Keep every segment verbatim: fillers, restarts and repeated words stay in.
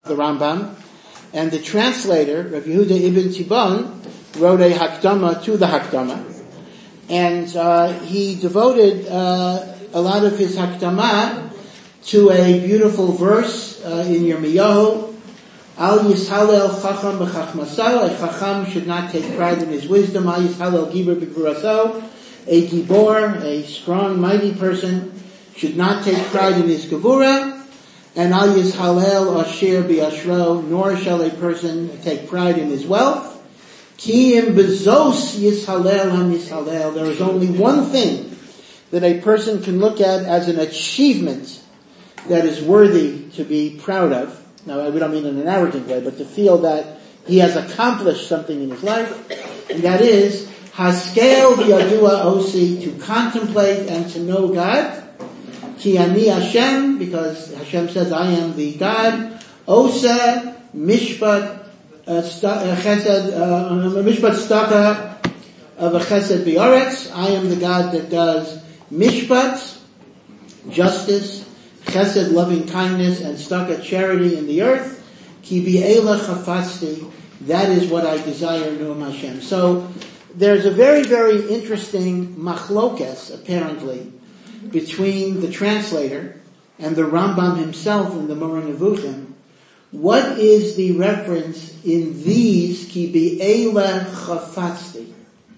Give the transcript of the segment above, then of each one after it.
the Rambam, and the translator, Rav Yehuda ibn Tibon, wrote a Hakdama to the Hakdama, and uh, he devoted uh, a lot of his Hakdama to a beautiful verse uh, in Yirmiyahu. Al Yishalel Chacham b'Chachmaso. A Chacham should not take pride in his wisdom. Al Yishalel Gibor b'Gvuraso. A Gibor, a strong, mighty person, should not take pride in his Gevura. And Al Yishalel Asher B'Yashro, nor shall a person take pride in his wealth. Ki im bezos Yishalel ham Yishalel. There is only one thing that a person can look at as an achievement that is worthy to be proud of. Now, we don't mean in an arrogant way, but to feel that he has accomplished something in his life, and that is Haskel V'Yadua Osi, to contemplate and to know God. Ki ani Hashem, because Hashem says, I am the God. Osa Mishpat Chesed Mishpat Staka V'Chesed B'Yoretz. I am the God that does Mishpat, justice, Chesed, loving kindness, and Staka, charity in the earth. Ki Bi'ela Chafasti. That is what I desire, Noam Hashem. So there's a very, very interesting machlokes, apparently, between the translator and the Rambam himself in the Moreh Nevuchim. What is the reference in these, ki bi'ela chafatzti?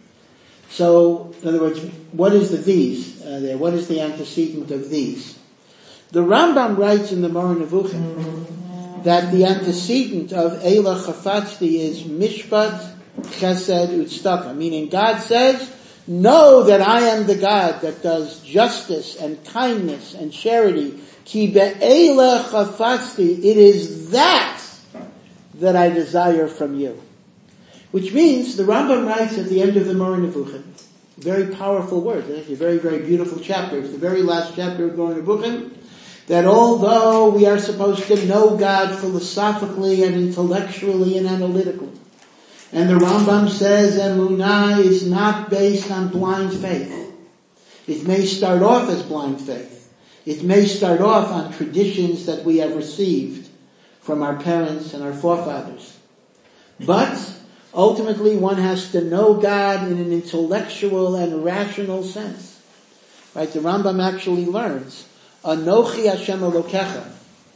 So, in other words, what is the these uh, there? What is the antecedent of these? The Rambam writes in the Moreh Nevuchim that the antecedent of eila chafatzti is mishpat, chesed, utstaka, meaning God says, know that I am the God that does justice and kindness and charity. Ki be'ela chafatzti, it is that that I desire from you. Which means, the Rambam writes at the end of the Moreh Nevuchim, very powerful words, it's a very, very beautiful chapter, it's the very last chapter of Moreh Nevuchim, that although we are supposed to know God philosophically and intellectually and analytically, and the Rambam says Emunah is not based on blind faith. It may start off as blind faith. It may start off on traditions that we have received from our parents and our forefathers. But ultimately one has to know God in an intellectual and rational sense. Right? The Rambam actually learns, Anochi Hashem Elokecha.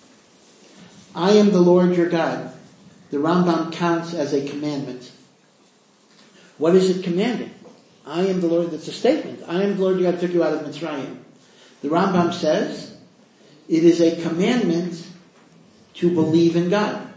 I am the Lord your God. The Rambam counts as a commandment. What is it commanding? I am the Lord, that's a statement. I am the Lord your God who took you out of Mitzrayim. The Rambam says, it is a commandment to believe in God.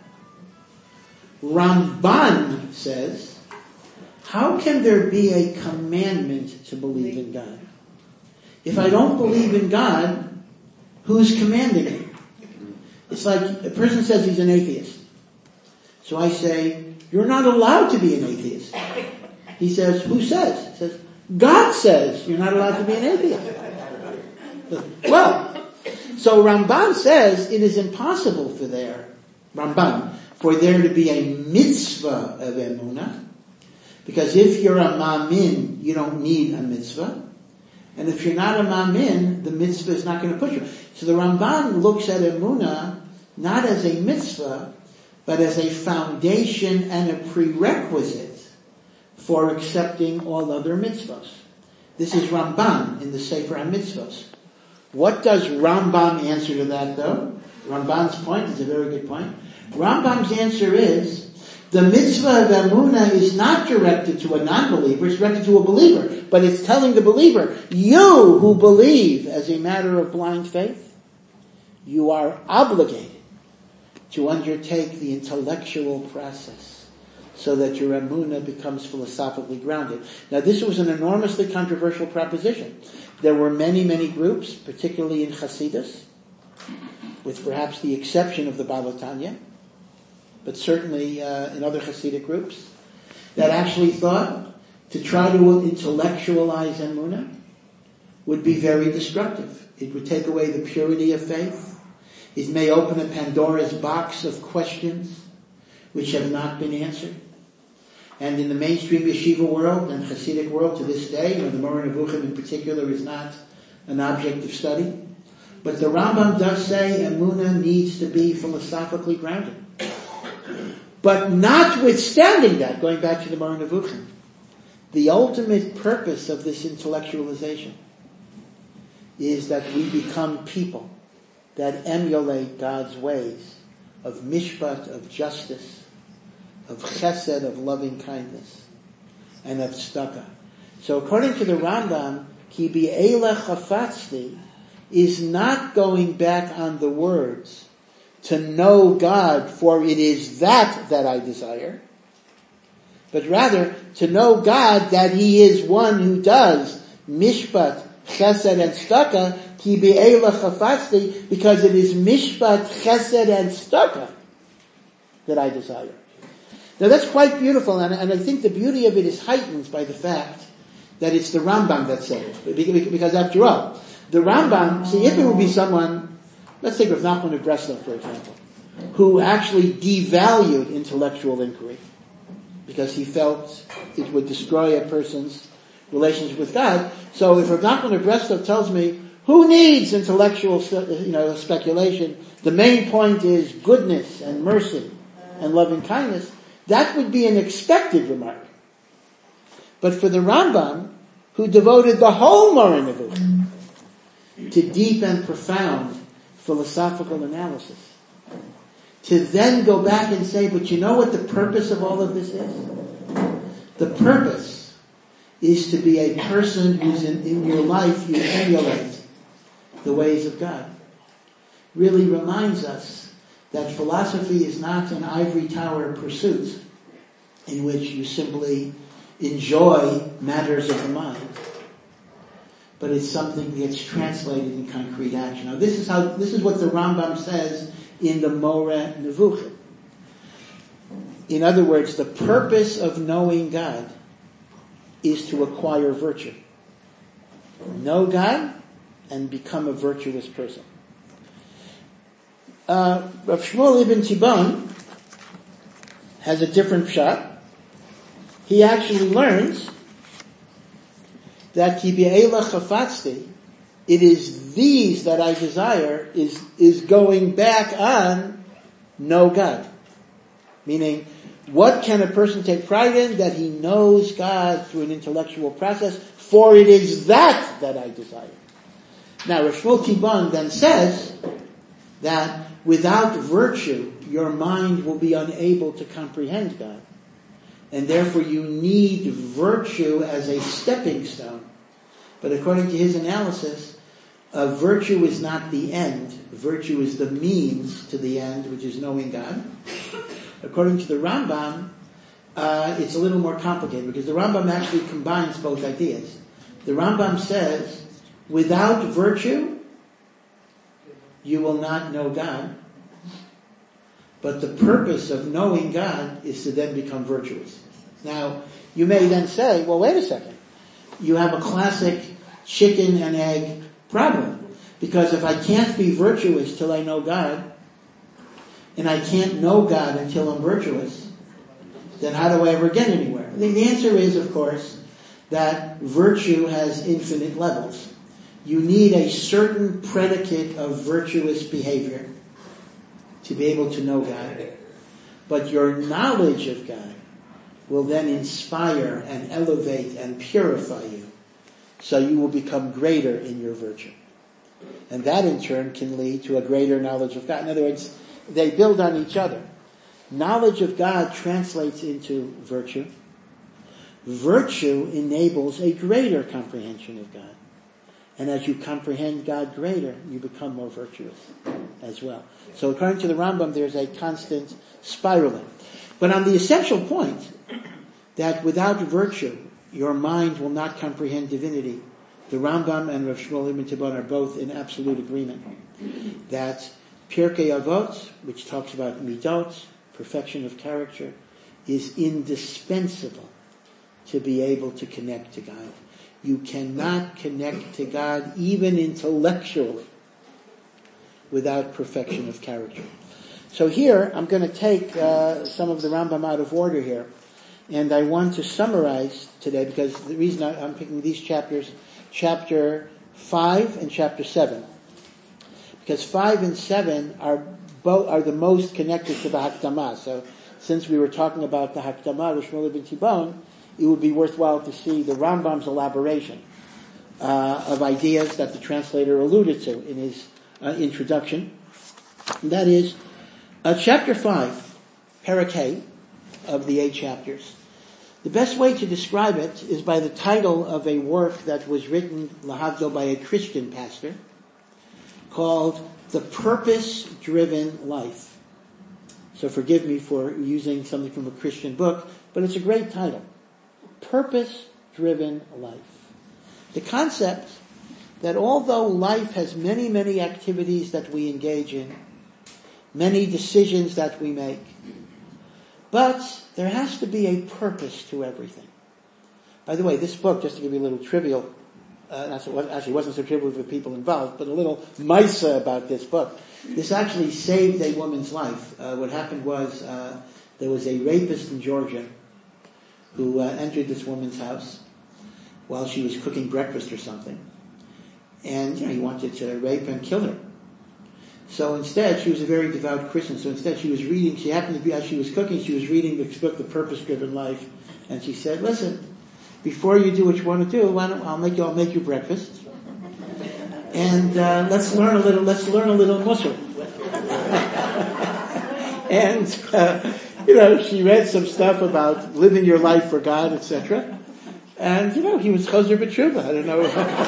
Ramban says, how can there be a commandment to believe in God? If I don't believe in God, who's commanding me? It's like a person says he's an atheist. So I say, you're not allowed to be an atheist. He says, who says? He says, God says you're not allowed to be an atheist. Well, so Ramban says it is impossible for there, Ramban, for there to be a mitzvah of emunah, because if you're a mamin, you don't need a mitzvah. And if you're not a mamin, the mitzvah is not going to push you. So the Ramban looks at emunah not as a mitzvah, but as a foundation and a prerequisite for accepting all other mitzvahs. This is Ramban in the Sefer HaMitzvahs. What does Rambam answer to that, though? Ramban's point is a very good point. Rambam's answer is, the mitzvah of emunah is not directed to a non-believer, it's directed to a believer. But it's telling the believer, you who believe as a matter of blind faith, you are obligated to undertake the intellectual process so that your emunah becomes philosophically grounded. Now, this was an enormously controversial proposition. There were many, many groups, particularly in Hasidus, with perhaps the exception of the Baba Tanya, but certainly uh, in other Hasidic groups, that actually thought to try to intellectualize emunah would be very destructive. It would take away the purity of faith. It may open a Pandora's box of questions which have not been answered. And in the mainstream yeshiva world and Hasidic world to this day, where the Moreh Nevuchim in particular is not an object of study, But the Rambam does say emunah needs to be philosophically grounded. But notwithstanding that, going back to the Moreh Nevuchim, the ultimate purpose of this intellectualization is that we become people that emulate God's ways of mishpat, of justice, of chesed, of loving kindness, and of tzedakah. So according to the Rambam, ki bi'elech chafatzti is not going back on the words to know God, for it is that that I desire, but rather to know God that He is one who does mishpat, chesed, and tzedakah, ki bi'elech chafatzti, because it is mishpat, chesed, and tzedakah that I desire. Now that's quite beautiful, and, and I think the beauty of it is heightened by the fact that it's the Rambam that said it. Because after all, the Rambam, see, if it would be someone, let's take Rav Nachman of Breslov, for example, who actually devalued intellectual inquiry because he felt it would destroy a person's relationship with God. So if Rav Nachman of Breslov tells me, who needs intellectual, you know, speculation? The main point is goodness and mercy and loving kindness. That would be an expected remark. But for the Rambam, who devoted the whole Moreh Nevuchim to deep and profound philosophical analysis, to then go back and say, but you know what the purpose of all of this is? The purpose is to be a person who's in, in your life you emulate the ways of God. Really reminds us that philosophy is not an ivory tower pursuit in which you simply enjoy matters of the mind, but it's something that gets translated in concrete action. Now this is how, this is what the Rambam says in the Moreh Nevuchim. In other words, the purpose of knowing God is to acquire virtue. Know God and become a virtuous person. Uh, Rav Shmuel ibn Tibbon has a different pshat. He actually learns that ki bi'elech chafatzti, it is these that I desire, is, is going back on know God. Meaning, what can a person take pride in? That he knows God through an intellectual process, for it is that that I desire. Now, Rav Shmuel Tibbon then says that without virtue, your mind will be unable to comprehend God. And therefore you need virtue as a stepping stone. But according to his analysis, uh, virtue is not the end. Virtue is the means to the end, which is knowing God. According to the Rambam, uh, it's a little more complicated because the Rambam actually combines both ideas. The Rambam says, without virtue, you will not know God. But the purpose of knowing God is to then become virtuous. Now, you may then say, well, wait a second. You have a classic chicken and egg problem. Because if I can't be virtuous till I know God, and I can't know God until I'm virtuous, then how do I ever get anywhere? The, the answer is, of course, that virtue has infinite levels. You need a certain predicate of virtuous behavior to be able to know God. But your knowledge of God will then inspire and elevate and purify you, so you will become greater in your virtue. And that in turn can lead to a greater knowledge of God. In other words, they build on each other. Knowledge of God translates into virtue. Virtue enables a greater comprehension of God. And as you comprehend God greater, you become more virtuous as well. So according to the Rambam, there's a constant spiraling. But on the essential point that without virtue, your mind will not comprehend divinity, the Rambam and Rav Shmuel ibn Tibbon are both in absolute agreement that Pirkei Avot, which talks about midot, perfection of character, is indispensable to be able to connect to God. You cannot connect to God even intellectually without perfection of character. So here, I'm going to take uh, some of the Rambam out of order here, and I want to summarize today, because the reason I, I'm picking these chapters, chapter five and chapter seven. because five and seven are both are the most connected to the Hakdamah. So, since we were talking about the Hakdamah of Shmuel ibn Tibon, it would be worthwhile to see the Rambam's elaboration uh, of ideas that the translator alluded to in his uh, introduction. And that is uh, chapter five, Parakeh, of the eight chapters. The best way to describe it is by the title of a work that was written, lahavdil, by a Christian pastor, called The Purpose-Driven Life. So forgive me for using something from a Christian book, but it's a great title. Purpose-Driven Life. The concept that although life has many, many activities that we engage in, many decisions that we make, but there has to be a purpose to everything. By the way, this book, just to give you a little trivial, uh, actually wasn't so trivial for the people involved, but a little misa about this book. This actually saved a woman's life. Uh, what happened was uh, there was a rapist in Georgia who uh, entered this woman's house while she was cooking breakfast or something. And you know, he wanted to rape and kill her. So instead, she was a very devout Christian, so instead she was reading, she happened to be, as she was cooking, she was reading this book, The Purpose-Driven Life, and she said, listen, before you do what you want to do, why don't, I'll make you, I'll make you breakfast, and uh, let's learn a little, let's learn a little Musar. And, uh, you know, she read some stuff about living your life for God, et cetera. And, you know, he was Chazer B'Tshuva, I don't know.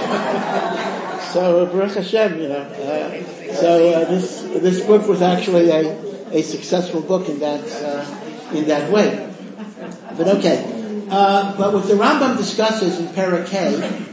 So, Baruch Hashem, you know, uh, So uh, this this book was actually a, a successful book in that uh, in that way. But okay, uh, but what the Rambam discusses in Parakeh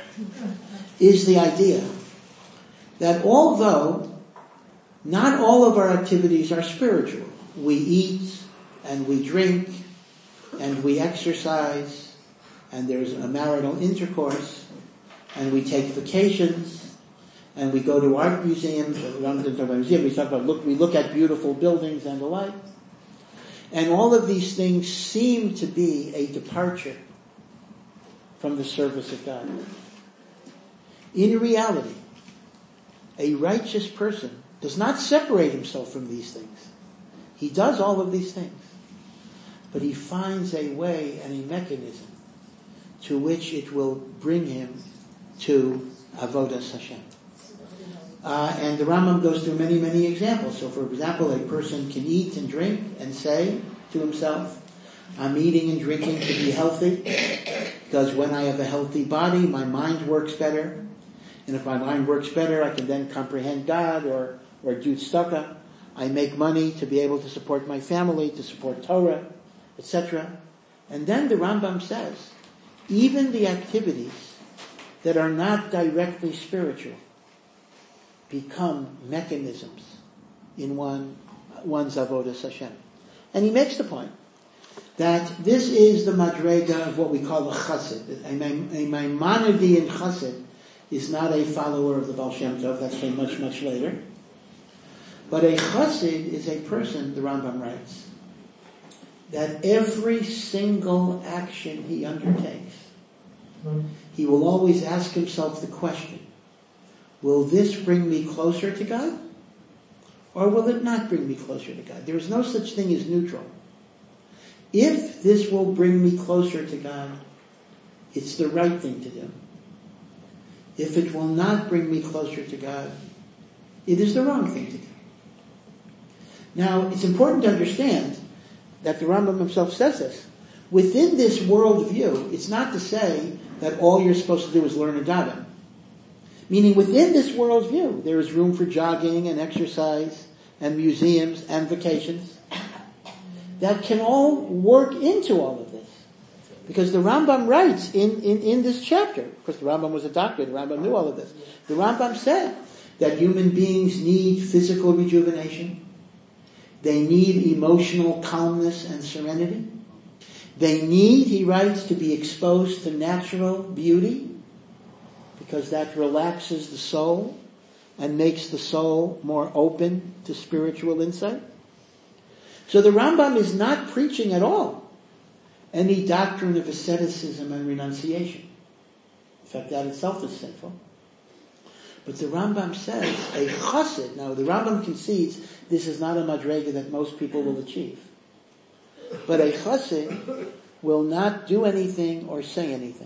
is the idea that although not all of our activities are spiritual, we eat and we drink and we exercise and there's a marital intercourse and we take vacations. And we go to art museums, museum, we talk about look, we look at beautiful buildings and the like. And all of these things seem to be a departure from the service of God. In reality, a righteous person does not separate himself from these things. He does all of these things. But he finds a way and a mechanism to which it will bring him to Avodas Hashem. Uh, and the Rambam goes through many, many examples. So, for example, a person can eat and drink and say to himself, I'm eating and drinking to be healthy, because when I have a healthy body, my mind works better. And if my mind works better, I can then comprehend God or, or do tzedakah. I make money to be able to support my family, to support Torah, et cetera. And then the Rambam says, even the activities that are not directly spiritual become mechanisms in one one's avodas Hashem. And he makes the point that this is the madrega of what we call a chassid. A, a Maimonidean chassid is not a follower of the Baal Shem Tov, that's came much, much later. But a chassid is a person, the Rambam writes, that every single action he undertakes, he will always ask himself the question, will this bring me closer to God? Or will it not bring me closer to God? There is no such thing as neutral. If this will bring me closer to God, it's the right thing to do. If it will not bring me closer to God, it is the wrong thing to do. Now, it's important to understand that the Rambam himself says this. Within this worldview, it's not to say that all you're supposed to do is learn a daven. Meaning within this worldview, there is room for jogging and exercise and museums and vacations that can all work into all of this. Because the Rambam writes in, in, in this chapter, of course the Rambam was a doctor, the Rambam knew all of this. The Rambam said that human beings need physical rejuvenation. They need emotional calmness and serenity. They need, he writes, to be exposed to natural beauty, because that relaxes the soul and makes the soul more open to spiritual insight. So the Rambam is not preaching at all any doctrine of asceticism and renunciation. In fact, that itself is sinful. But the Rambam says a chassid, now the Rambam concedes this is not a madrega that most people will achieve. But a chassid will not do anything or say anything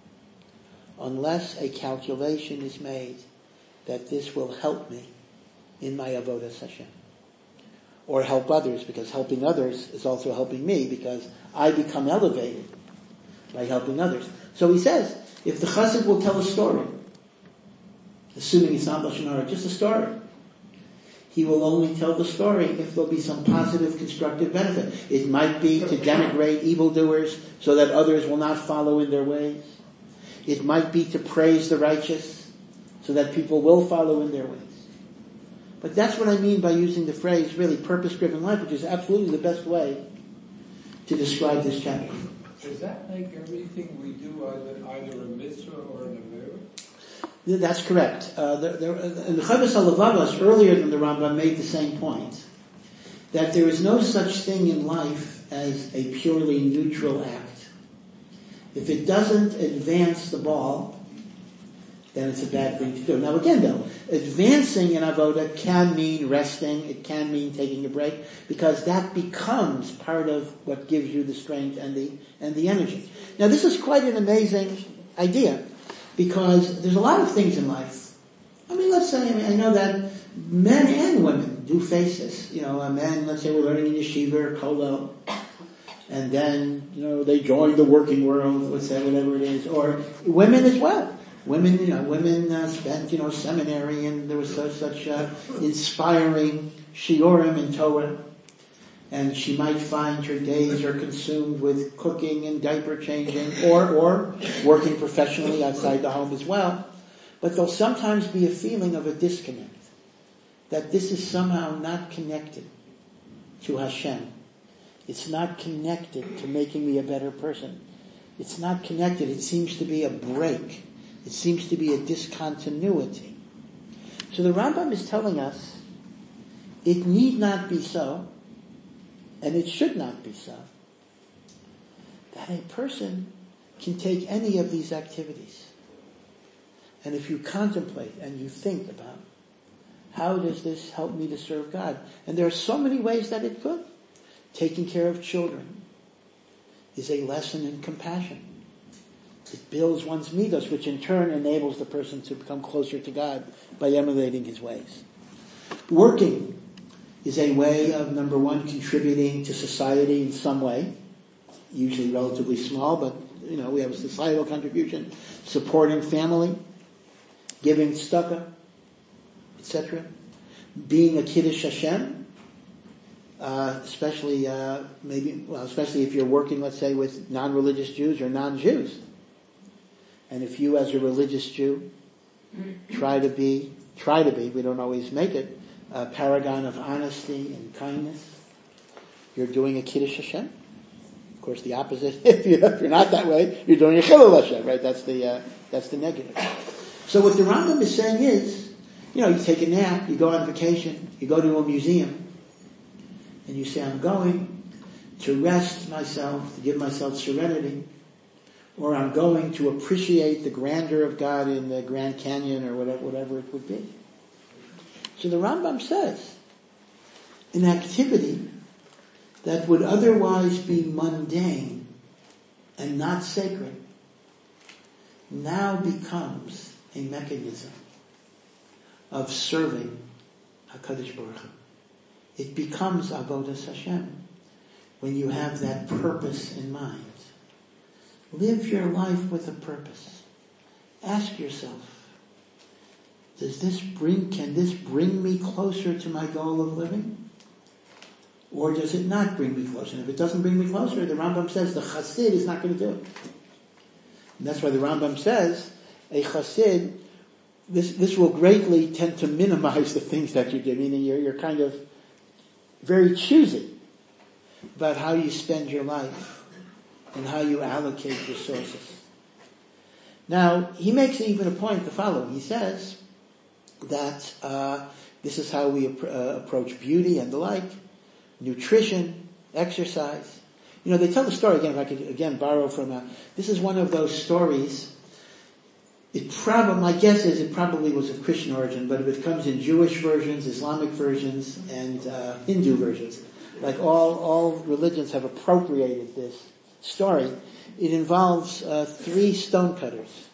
unless a calculation is made that this will help me in my avodas Hashem. Or help others, because helping others is also helping me, because I become elevated by helping others. So he says, if the chassid will tell a story, assuming it's not Lashon Hara, just a story, he will only tell the story if there'll be some positive, constructive benefit. It might be to denigrate evildoers so that others will not follow in their ways. It might be to praise the righteous so that people will follow in their ways. But that's what I mean by using the phrase, really, purpose-driven life, which is absolutely the best way to describe this chapter. Does that make everything we do either, either a mitzvah or an avera? That's correct. Uh, there, there, and the Chovos HaLevavos, earlier than the Rambam, made the same point, that there is no such thing in life as a purely neutral act. If it doesn't advance the ball, then it's a bad thing to do. Now again though, advancing in avoda can mean resting, it can mean taking a break, because that becomes part of what gives you the strength and the, and the energy. Now this is quite an amazing idea, because there's a lot of things in life. I mean, let's say, I mean, I know that men and women do face this. You know, a man, let's say we're learning in yeshiva or kollel, and then, you know, they join the working world, let's say, whatever it is, or women as well. Women, you know, women uh, spent, you know, seminary, and there was such, such uh, inspiring shiurim in Torah, and she might find her days are consumed with cooking and diaper changing, or, or working professionally outside the home as well. But there'll sometimes be a feeling of a disconnect, that this is somehow not connected to Hashem. It's not connected to making me a better person. It's not connected. It seems to be a break. It seems to be a discontinuity. So the Rambam is telling us it need not be so, and it should not be so, that a person can take any of these activities. And if you contemplate and you think about how does this help me to serve God? And there are so many ways that it could. Taking care of children is a lesson in compassion. It builds one's midos, which in turn enables the person to become closer to God by emulating his ways. Working is a way of, number one, contributing to society in some way, usually relatively small, but, you know, we have a societal contribution, supporting family, giving tzedakah, et cetera. Being a kiddush Hashem, uh, especially, uh, maybe, well, especially if you're working, let's say, with non-religious Jews or non-Jews. And if you as a religious Jew try to be, try to be, we don't always make it, a paragon of honesty and kindness, you're doing a kiddush Hashem. Of course, the opposite, if, you, if you're not that way, you're doing a chilul Hashem, right? That's the, uh, that's the negative. So what the Rambam is saying is, you know, you take a nap, you go on vacation, you go to a museum, and you say, I'm going to rest myself, to give myself serenity, or I'm going to appreciate the grandeur of God in the Grand Canyon, or whatever, whatever it would be. So the Rambam says, an activity that would otherwise be mundane and not sacred now becomes a mechanism of serving HaKadosh Baruch Hu. It becomes avodas Hashem when you have that purpose in mind. Live your life with a purpose. Ask yourself, does this bring, can this bring me closer to my goal of living? Or does it not bring me closer? And if it doesn't bring me closer, the Rambam says the chassid is not going to do it. And that's why the Rambam says, a chassid, this, this will greatly tend to minimize the things that you do. Meaning you're, you're kind of very choosy about how you spend your life and how you allocate resources. Now, he makes even a point the following. He says that uh, this is how we ap- uh, approach beauty and the like, nutrition, exercise. You know, they tell the story, again, if I could again borrow from a, this is one of those stories it probably, my guess is it probably was of Christian origin, but it comes in Jewish versions, Islamic versions, and uh, Hindu versions. Like all, all religions have appropriated this story. It involves uh, three stonecutters.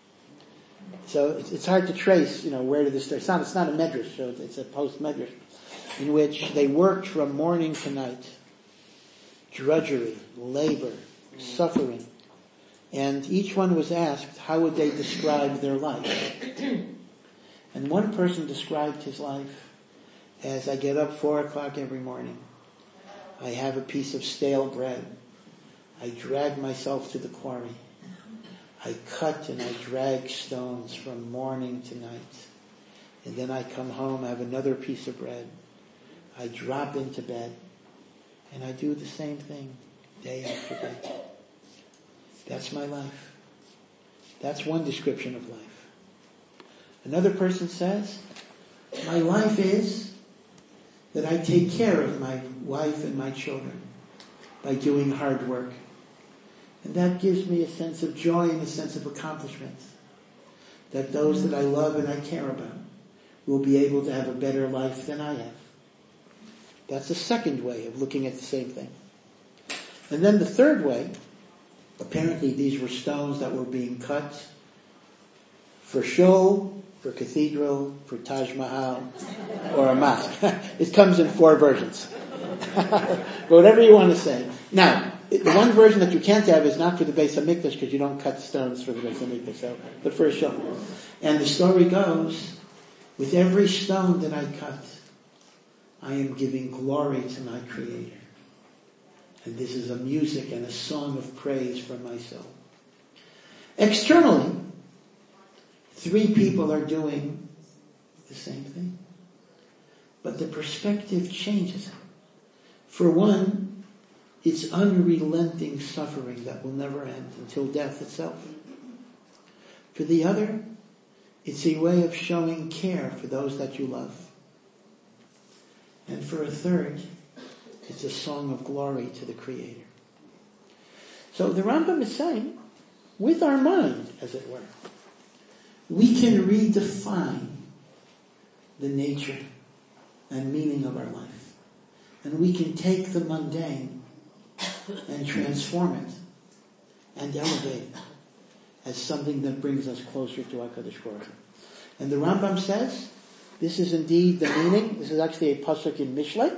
So it's, it's hard to trace, you know, where did this start. It's not, it's not a medrash, so it's a post-medrash, in which they worked from morning to night. Drudgery, labor, suffering. And each one was asked, how would they describe their life? And one person described his life as, I get up four o'clock every morning. I have a piece of stale bread. I drag myself to the quarry. I cut and I drag stones from morning to night. And then I come home, I have another piece of bread. I drop into bed. And I do the same thing day after day. That's my life. That's one description of life. Another person says, my life is that I take care of my wife and my children by doing hard work. And that gives me a sense of joy and a sense of accomplishment. That those that I love and I care about will be able to have a better life than I have. That's the second way of looking at the same thing. And then the third way, apparently these were stones that were being cut for show, for cathedral, for Taj Mahal, or a mosque. It comes in four versions. But whatever you want to say. Now, the one version that you can't have is not for the Beis HaMikdash, because you don't cut stones for the Beis HaMikdash, so, but for a show. And the story goes, with every stone that I cut, I am giving glory to my Creator. And this is a music and a song of praise for my soul. Externally, three people are doing the same thing. But the perspective changes. For one, it's unrelenting suffering that will never end until death itself. For the other, it's a way of showing care for those that you love. And for a third, it's a song of glory to the Creator. So the Rambam is saying, with our mind, as it were, we can redefine the nature and meaning of our life. And we can take the mundane and transform it and elevate it as something that brings us closer to HaKadosh Baruch Hu. And the Rambam says, this is indeed the meaning. This is actually a pasuk in Mishlei.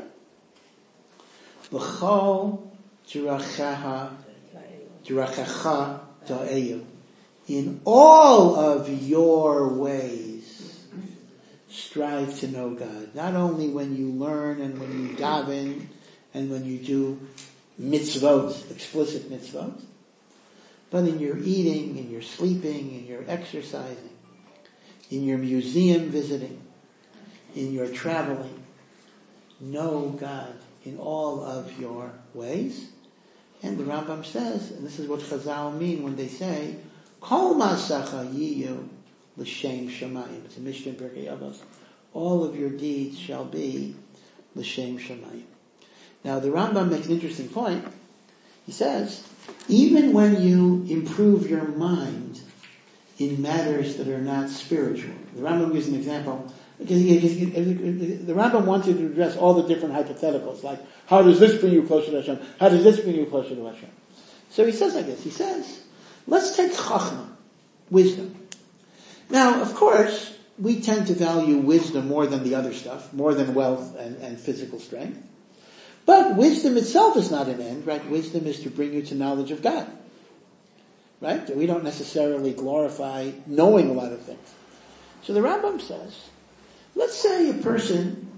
V'chol dirachecha dirachecha ta'eyu. In all of your ways, strive to know God. Not only when you learn and when you daven and when you do mitzvot, explicit mitzvot, but in your eating, in your sleeping, in your exercising, in your museum visiting, in your traveling, know God in all of your ways. And the Rambam says, and this is what Chazal mean when they say, Kol masacha yiyu l'shem shamayim. It's a Mishnah in Pirkei Avos. All of your deeds shall be l'shem shamayim. Now the Rambam makes an interesting point. He says, even when you improve your mind in matters that are not spiritual. The Rambam gives an example. The Rambam wanted to address all the different hypotheticals, like, how does this bring you closer to Hashem? How does this bring you closer to Hashem? So he says like this. He says, let's take chachma, wisdom. Now, of course, we tend to value wisdom more than the other stuff, more than wealth and, and physical strength. But wisdom itself is not an end, right? Wisdom is to bring you to knowledge of God. Right? We don't necessarily glorify knowing a lot of things. So the Rambam says, let's say a person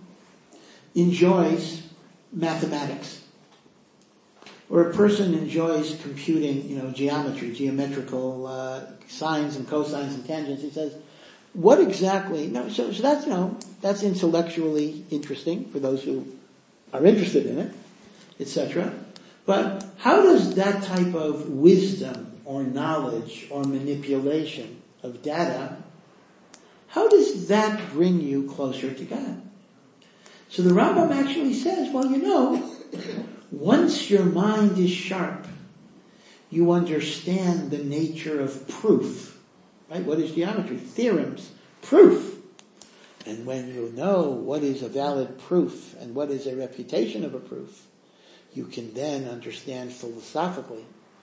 enjoys mathematics, or a person enjoys computing, you know, geometry, geometrical uh, sines and cosines and tangents. He says, what exactly? No, so, so that's you know that's intellectually interesting for those who are interested in it, et cetera. But how does that type of wisdom or knowledge or manipulation of data, how does that bring you closer to God? So the Rambam actually says, well, you know, once your mind is sharp, you understand the nature of proof Right? What is geometry? Theorems. Proof. And when you know what is a valid proof and what is a refutation of a proof, you can then understand philosophically,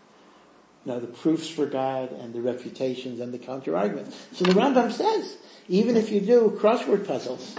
you know, the proofs for God and the refutations and the counter-arguments. So the Rambam says, even if you do crossword puzzles,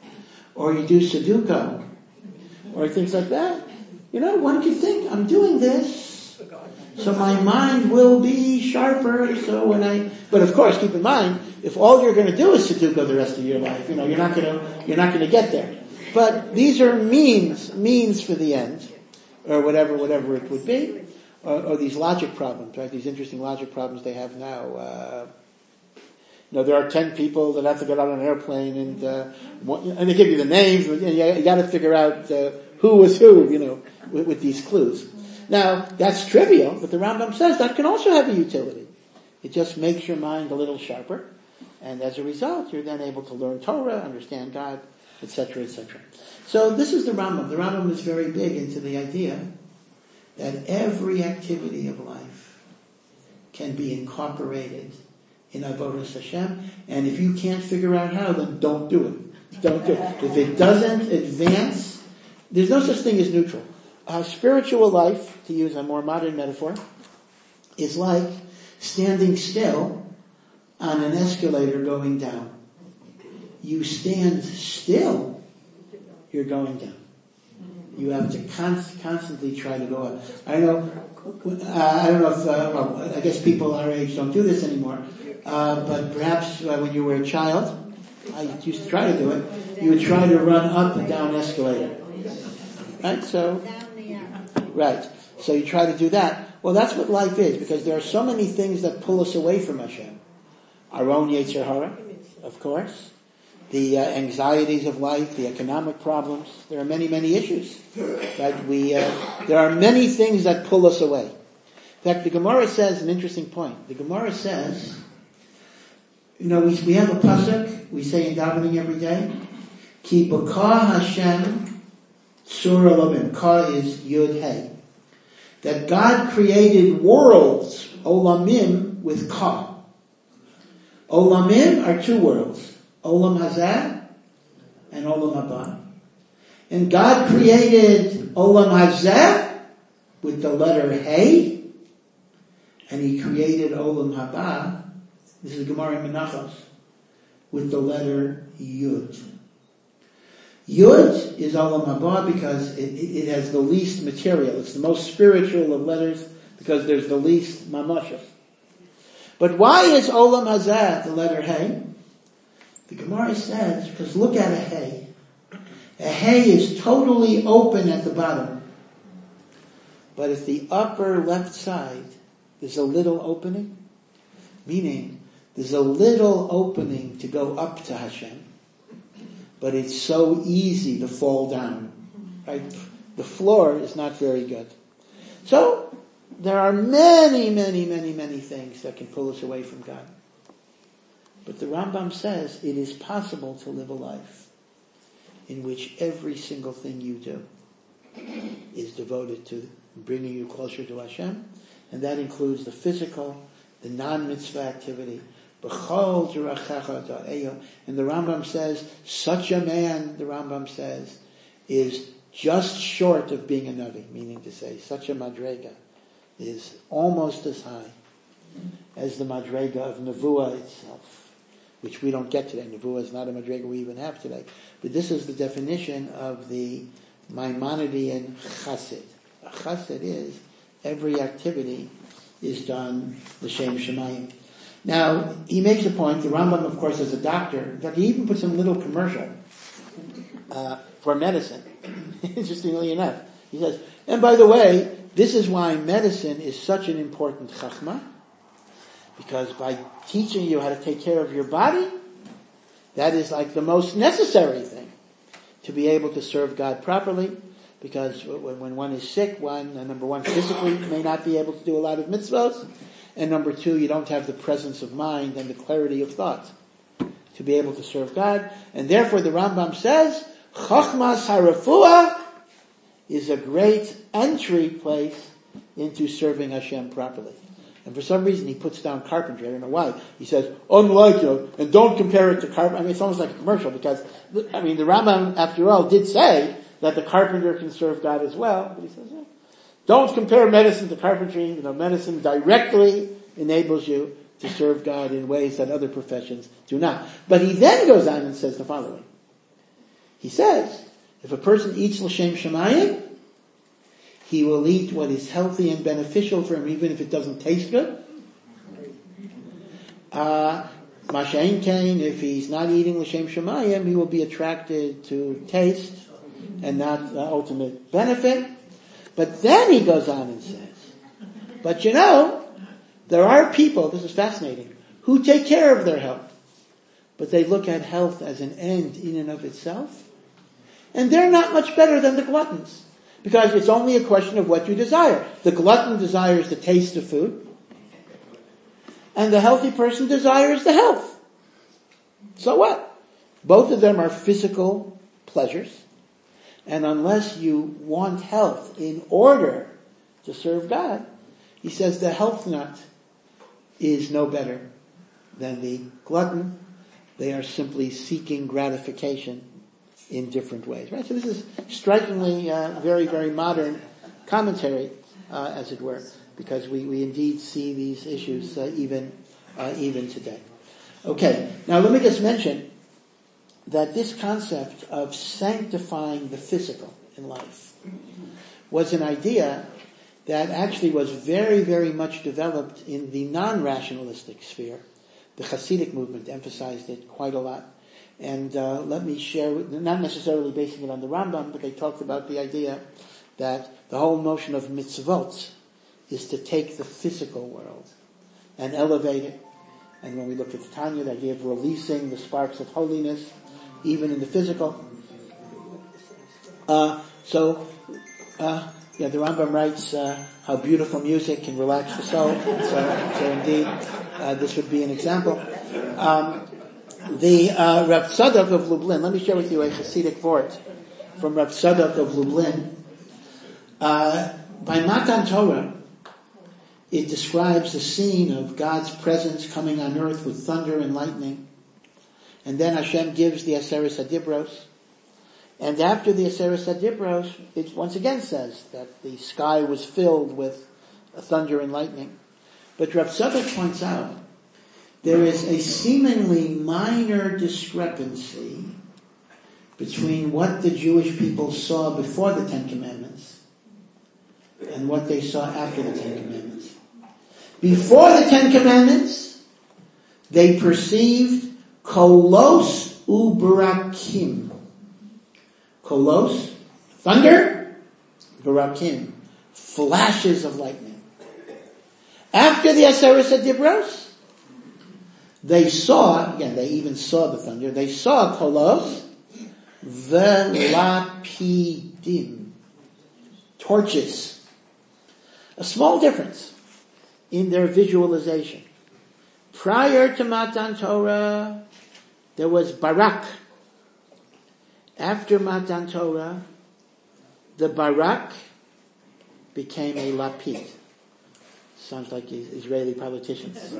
or you do Sudoku, or things like that, you know, one can think, I'm doing this, so my mind will be sharper, so when I, but of course, keep in mind, if all you're going to do is Sudoku the rest of your life, you know, you're not going to, you're not going to get there. But these are means, means for the end, or whatever, whatever it would be, or, or these logic problems, right? These interesting logic problems they have now. Uh, you know, there are ten people that have to get on an airplane, and uh, and they give you the names, and you, you got to figure out uh, who was who, you know, with, with these clues. Now, that's trivial, but the Rambam says that can also have a utility. It just makes your mind a little sharper, and as a result, you're then able to learn Torah, understand God, et cetera, et cetera. So this is the Rambam. The Rambam is very big into the idea that every activity of life can be incorporated in Avodas Hashem, and if you can't figure out how, then don't do it. Don't do it. If it doesn't advance, there's no such thing as neutral. Uh, spiritual life, to use a more modern metaphor, is like standing still on an escalator going down. You stand still, you're going down. You have to const- constantly try to go up. I know, uh, I don't know if, uh, well, I guess people our age don't do this anymore, uh, but perhaps uh, when you were a child, I used to try to do it, you would try to run up and down escalator. Right? So, right. So you try to do that. Well, that's what life is, because there are so many things that pull us away from Hashem. Our own Yetzer Hara, of course. The uh, anxieties of life, the economic problems. There are many, many issues. Right? We, uh, there are many things that pull us away. In fact, the Gemara says an interesting point. The Gemara says, you know, we, we have a pasuk, we say in davening every day, Ki b'ka Hashem Surah Elohim. Ka is Yud Hey. That God created worlds, Olamim, with Ka. Olamim are two worlds. Olam Hazeh and Olam Haba. And God created Olam Hazeh with the letter Hey. And He created Olam Haba, this is Gemara in Menachos, with the letter Yud. Yud is Olam Haba because it, it, it has the least material. It's the most spiritual of letters because there's the least mamashah. But why is Olam Hazeh the letter Hey? The Gemara says, because look at a Hey. A Hey is totally open at the bottom. But at the upper left side, there's a little opening. Meaning, there's a little opening to go up to Hashem. But it's so easy to fall down. Right? The floor is not very good. So, there are many, many, many, many things that can pull us away from God. But the Rambam says it is possible to live a life in which every single thing you do is devoted to bringing you closer to Hashem, and that includes the physical, the non-mitzvah activity. And the Rambam says, such a man, the Rambam says, is just short of being a Navi, meaning to say, such a Madrega is almost as high as the Madrega of Nevuah itself, which we don't get today. Nevuah is not a Madrega we even have today. But this is the definition of the Maimonidean Chassid. A Chassid is, every activity is done l'shem Shemayim. Now, he makes a point, the Rambam, of course, is a doctor. In fact, he even puts in a little commercial uh, for medicine. Interestingly enough. He says, and by the way, this is why medicine is such an important chachma, because by teaching you how to take care of your body, that is like the most necessary thing to be able to serve God properly, because when one is sick, one, number one, physically may not be able to do a lot of mitzvahs, and number two, you don't have the presence of mind and the clarity of thought to be able to serve God. And therefore the Rambam says, Chachmas HaRefuah is a great entry place into serving Hashem properly. And for some reason he puts down carpentry. I don't know why. He says, unlike, you know, and don't compare it to carpentry. I mean, it's almost like a commercial because, I mean, the Rambam, after all, did say that the carpenter can serve God as well. But he says, yeah, don't compare medicine to carpentry. You know, medicine directly enables you to serve God in ways that other professions do not. But he then goes on and says the following. He says, if a person eats l'shem shamayim, he will eat what is healthy and beneficial for him, even if it doesn't taste good. Uh, Masha'in Kain, if he's not eating l'shem shamayim, he will be attracted to taste and not the ultimate benefit. But then he goes on and says, but you know, there are people, this is fascinating, who take care of their health, but they look at health as an end in and of itself, and they're not much better than the gluttons. Because it's only a question of what you desire. The glutton desires the taste of food, and the healthy person desires the health. So what? Both of them are physical pleasures, and unless you want health in order to serve God, he says the health nut is no better than the glutton. They are simply seeking gratification in different ways, right? So this is strikingly uh, very, very modern commentary, uh, as it were, because we, we indeed see these issues uh, even uh, even today. Okay, now let me just mention that this concept of sanctifying the physical in life was an idea that actually was very, very much developed in the non-rationalistic sphere. The Hasidic movement emphasized it quite a lot. And uh, let me share, not necessarily basing it on the Rambam, but they talked about the idea that the whole notion of mitzvot is to take the physical world and elevate it. And when we look at the Tanya, the idea of releasing the sparks of holiness, even in the physical. Uh, so, uh, yeah, the Rambam writes uh, how beautiful music can relax the soul. So, so indeed, uh, this would be an example. Um, The uh, Rav Tzadok of Lublin, let me share with you a Hasidic vort from Rav Tzadok of Lublin. Uh, by Matan Torah, it describes the scene of God's presence coming on earth with thunder and lightning. And then Hashem gives the Aseres HaDibros. And after the Aseres HaDibros, it once again says that the sky was filled with thunder and lightning. But Rav Tzadok points out there is a seemingly minor discrepancy between what the Jewish people saw before the Ten Commandments and what they saw after the Ten Commandments. Before the Ten Commandments, they perceived kolos ubarakim. Kolos, thunder, barakim, flashes of lightning. After the Aseres HaDibros, they saw, again, they even saw the thunder, they saw kolos, velapidim, torches. A small difference in their visualization. Prior to Matan Torah, there was barak. After Matan Torah, the barak became a lapid. Sounds like Israeli politicians. The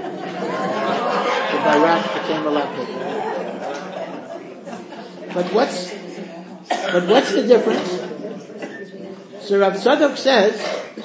barak became a lapid. But what's, but what's the difference? So Rav Tzadok says,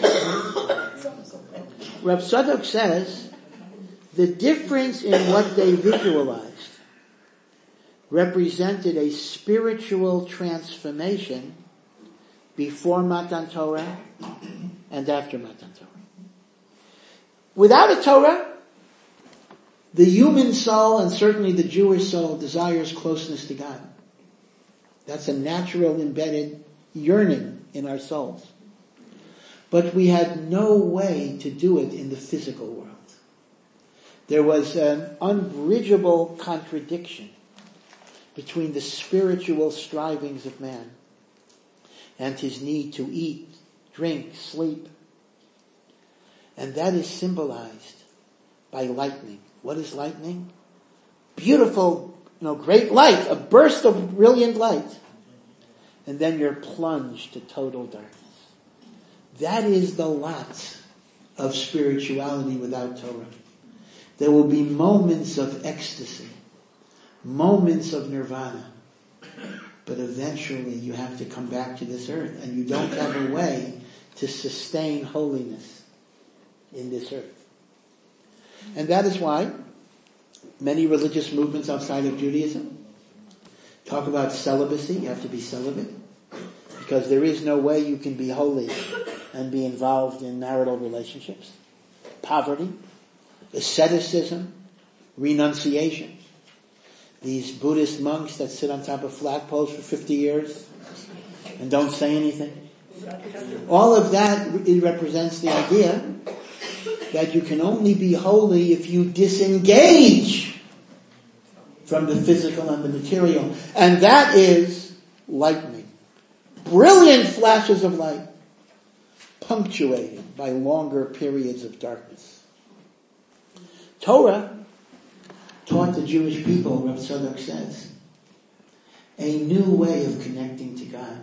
Rav Tzadok says, the difference in what they visualized represented a spiritual transformation before Matan Torah and after Matan Torah. Without a Torah, the human soul, and certainly the Jewish soul, desires closeness to God. That's a natural embedded yearning in our souls. But we had no way to do it in the physical world. There was an unbridgeable contradiction between the spiritual strivings of man and his need to eat, drink, sleep. And that is symbolized by lightning. What is lightning? Beautiful, you know, great light, a burst of brilliant light. And then you're plunged to total darkness. That is the lot of spirituality without Torah. There will be moments of ecstasy, moments of nirvana, but eventually you have to come back to this earth, and you don't have a way to sustain holiness in this earth. And that is why many religious movements outside of Judaism talk about celibacy. You have to be celibate, because there is no way you can be holy and be involved in marital relationships. Poverty, asceticism, renunciation. These Buddhist monks that sit on top of flagpoles for fifty years and don't say anything. All of that it represents the idea that you can only be holy if you disengage from the physical and the material. And that is lightning. Brilliant flashes of light, punctuated by longer periods of darkness. Torah taught the Jewish people, Rav Tzadok says, a new way of connecting to God.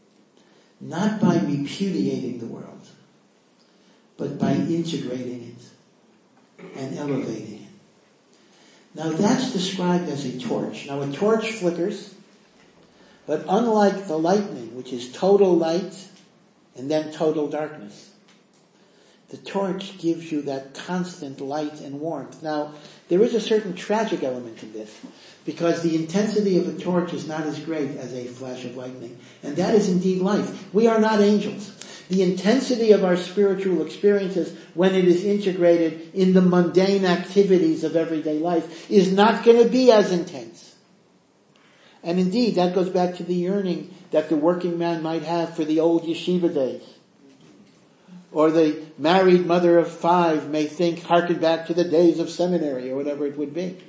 Not by repudiating the world, but by integrating it and elevating it. Now that's described as a torch. Now a torch flickers, but unlike the lightning, which is total light and then total darkness, the torch gives you that constant light and warmth. Now, there is a certain tragic element in this, because the intensity of a torch is not as great as a flash of lightning. And that is indeed life. We are not angels. The intensity of our spiritual experiences, when it is integrated in the mundane activities of everyday life, is not going to be as intense. And indeed, that goes back to the yearning that the working man might have for the old yeshiva days. Or the married mother of five may think, harken back to the days of seminary, or whatever it would be.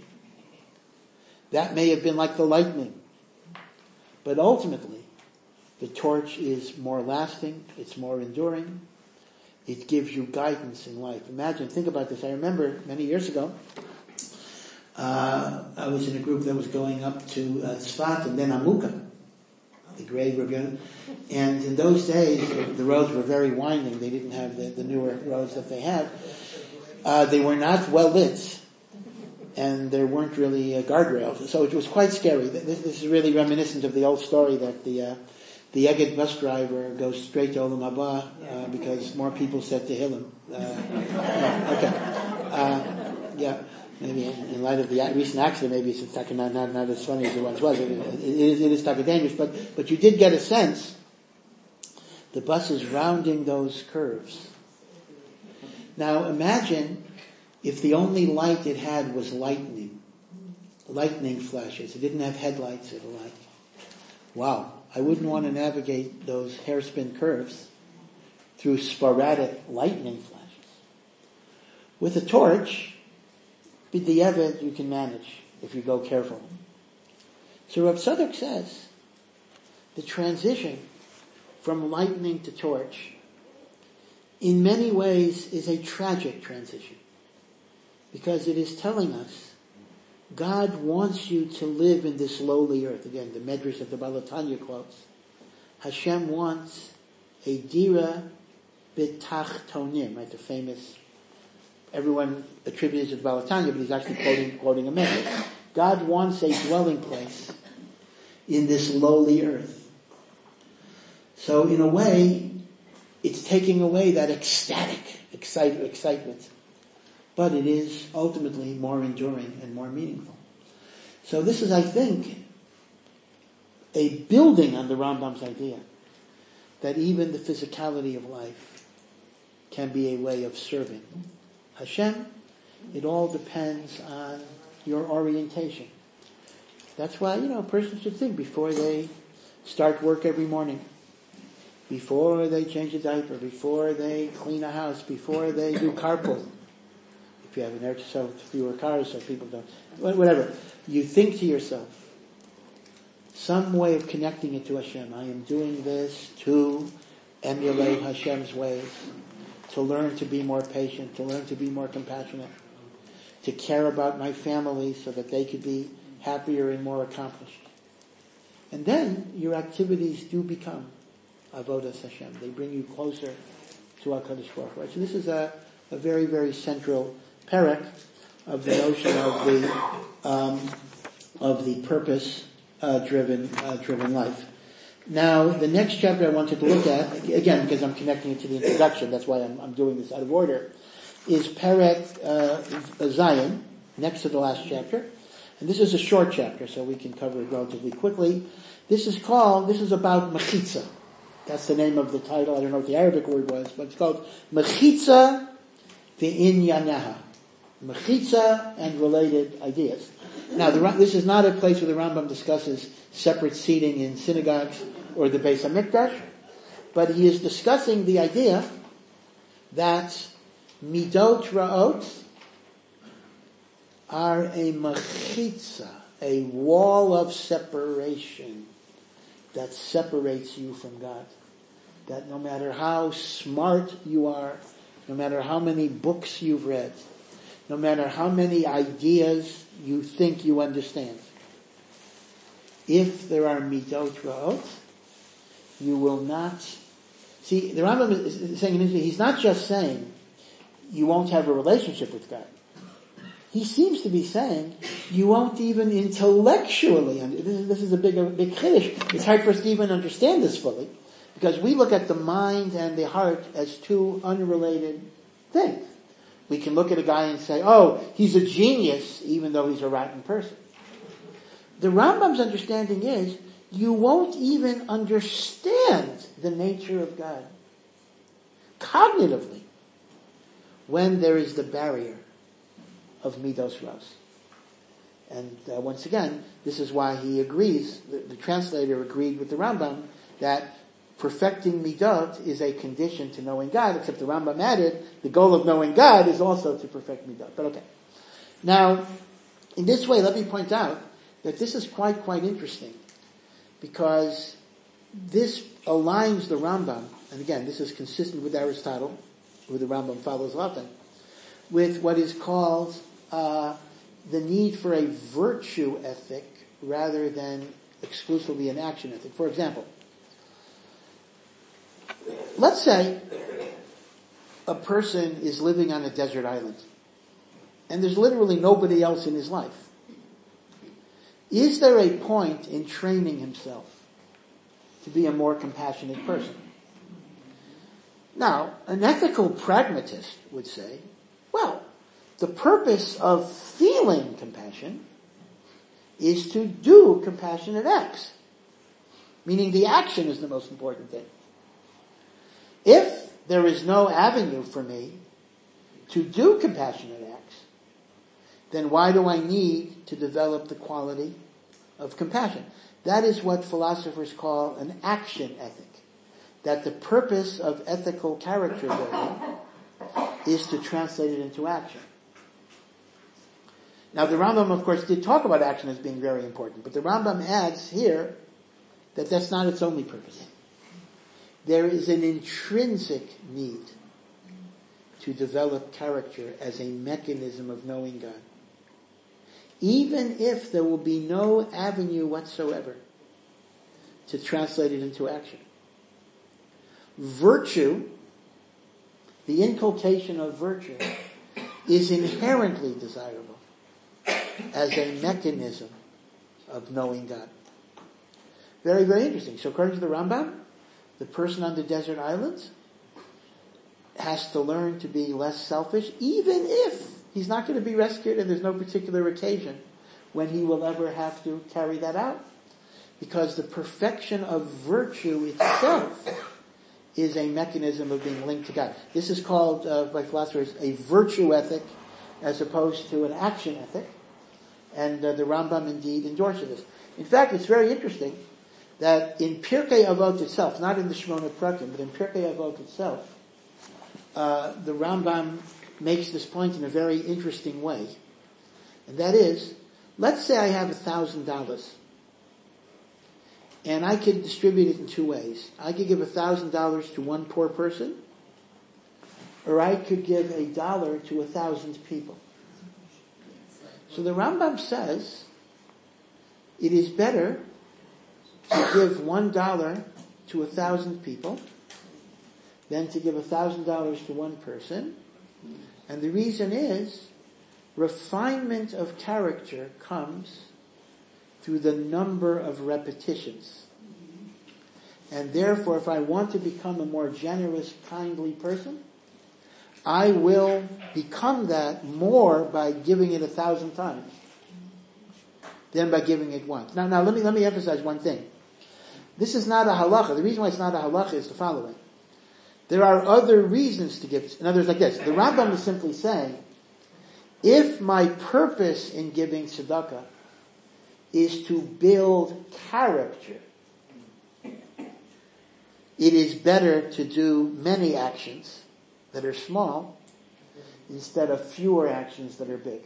That may have been like the lightning. But ultimately, the torch is more lasting, it's more enduring, it gives you guidance in life. Imagine, think about this. I remember many years ago, uh, I was in a group that was going up to uh, Tzfat and then Amuka, the great Rebbe. And in those days, the roads were very winding. They didn't have the, the newer roads that they have. Uh, they were not well lit, and there weren't really uh, guardrails. So it was quite scary. This, this is really reminiscent of the old story that the uh, the Egged bus driver goes straight to Olam Haba uh, because more people said to Hillel. Uh, yeah, okay. Uh, yeah. Maybe in light of the recent accident, maybe it's not, not, not as funny as it once was. It, it, it is, it is kind of dangerous, but, but you did get a sense the bus is rounding those curves. Now imagine if the only light it had was lightning, lightning flashes. It didn't have headlights or the like. Wow, I wouldn't want to navigate those hairspin curves through sporadic lightning flashes. With a torch, the Eved you can manage if you go careful. So Rav Tzadok says the transition from lightning to torch in many ways is a tragic transition, because it is telling us God wants you to live in this lowly earth. Again, the Medrash that the Baal HaTanya quotes. Hashem wants a dira b'tachtonim, right? The famous, everyone attributes it to Baal HaTanya, but he's actually quoting, quoting a Medrash. God wants a dwelling place in this lowly earth. So in a way, it's taking away that ecstatic excite, excitement. But it is ultimately more enduring and more meaningful. So this is, I think, a building on the Rambam's idea that even the physicality of life can be a way of serving Hashem. It all depends on your orientation. That's why, you know, a person should think before they start work every morning, before they change a diaper, before they clean a house, before they do carpool. If you have an eretz, so fewer cars, so people don't, whatever. You think to yourself, some way of connecting it to Hashem. I am doing this to emulate Hashem's ways, to learn to be more patient, to learn to be more compassionate, to care about my family so that they could be happier and more accomplished. And then your activities do become avodas Hashem. They bring you closer to HaKadosh Baruch Hu. So this is a a very, very central perek of the notion of the um, of the purpose uh, driven uh, driven life. Now, the next chapter I wanted to look at, again, because I'm connecting it to the introduction, that's why I'm, I'm doing this out of order, is Perek uh, Zion, next to the last chapter. And this is a short chapter, so we can cover it relatively quickly. This is called, this is about Mechitza. That's the name of the title. I don't know what the Arabic word was, but it's called Mechitza V'Inyanaha. Mechitza and related ideas. Now, the, this is not a place where the Rambam discusses separate seating in synagogues or the Beis HaMikdash, but he is discussing the idea that midot ra'ot are a mechitza, a wall of separation that separates you from God. That no matter how smart you are, no matter how many books you've read, no matter how many ideas you think you understand, if there are midot ra'ot, you will not. See, the Rambam is saying, he's not just saying you won't have a relationship with God. He seems to be saying you won't even intellectually, this is a big, a big chiddush. It's hard for us to even understand this fully, because we look at the mind and the heart as two unrelated things. We can look at a guy and say, oh, he's a genius, even though he's a rotten person. The Rambam's understanding is you won't even understand the nature of God cognitively when there is the barrier of midos ras. And uh, once again, this is why he agrees, the, the translator agreed with the Rambam, that perfecting midot is a condition to knowing God, except the Rambam added, the goal of knowing God is also to perfect midot. But okay. Now, in this way, let me point out that this is quite, quite interesting, because this aligns the Rambam, and again, this is consistent with Aristotle, who the Rambam follows often, with what is called uh, the need for a virtue ethic rather than exclusively an action ethic. For example, let's say a person is living on a desert island, and there's literally nobody else in his life. Is there a point in training himself to be a more compassionate person? Now, an ethical pragmatist would say, well, the purpose of feeling compassion is to do compassionate acts. Meaning the action is the most important thing. If there is no avenue for me to do compassionate acts, then why do I need to develop the quality of compassion? That is what philosophers call an action ethic. That the purpose of ethical character building is to translate it into action. Now the Rambam, of course, did talk about action as being very important, but the Rambam adds here that that's not its only purpose. There is an intrinsic need to develop character as a mechanism of knowing God, even if there will be no avenue whatsoever to translate it into action. Virtue, the inculcation of virtue, is inherently desirable as a mechanism of knowing God. Very, very interesting. So according to the Rambam, the person on the desert islands has to learn to be less selfish, even if he's not going to be rescued and there's no particular occasion when he will ever have to carry that out. Because the perfection of virtue itself is a mechanism of being linked to God. This is called, uh, by philosophers, a virtue ethic as opposed to an action ethic. And uh, the Rambam indeed endorses this. In fact, it's very interesting that in Pirkei Avot itself, not in the Shemona Prakim, but in Pirkei Avot itself, uh, the Rambam makes this point in a very interesting way. And that is, let's say I have a thousand dollars. And I could distribute it in two ways. I could give a thousand dollars to one poor person, or I could give a dollar to a thousand people. So the Rambam says, it is better to give one dollar to a thousand people than to give a thousand dollars to one person And the reason is, refinement of character comes through the number of repetitions. And therefore, if I want to become a more generous, kindly person, I will become that more by giving it a thousand times than by giving it once. Now, now let me, let me emphasize one thing. This is not a halacha. The reason why it's not a halacha is the following. There are other reasons to give. In other words, like this. The Rambam is simply saying, if my purpose in giving tzedakah is to build character, it is better to do many actions that are small instead of fewer actions that are big.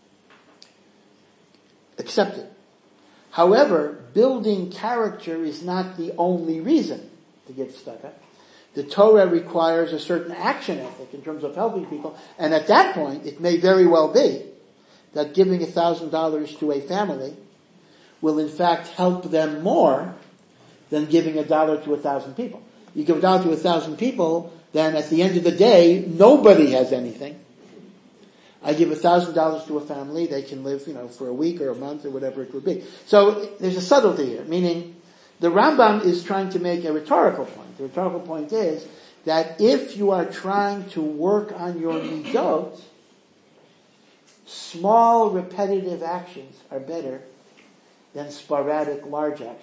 Accept it. However, building character is not the only reason to give tzedakah. The Torah requires a certain action ethic in terms of helping people, and at that point, it may very well be that giving a thousand dollars to a family will in fact help them more than giving a dollar to a thousand people. You give a dollar to a thousand people, then at the end of the day, nobody has anything. I give a thousand dollars to a family, they can live, you know, for a week or a month or whatever it would be. So there's a subtlety here, meaning the Rambam is trying to make a rhetorical point. The rhetorical point is that if you are trying to work on your midot, small repetitive actions are better than sporadic large actions.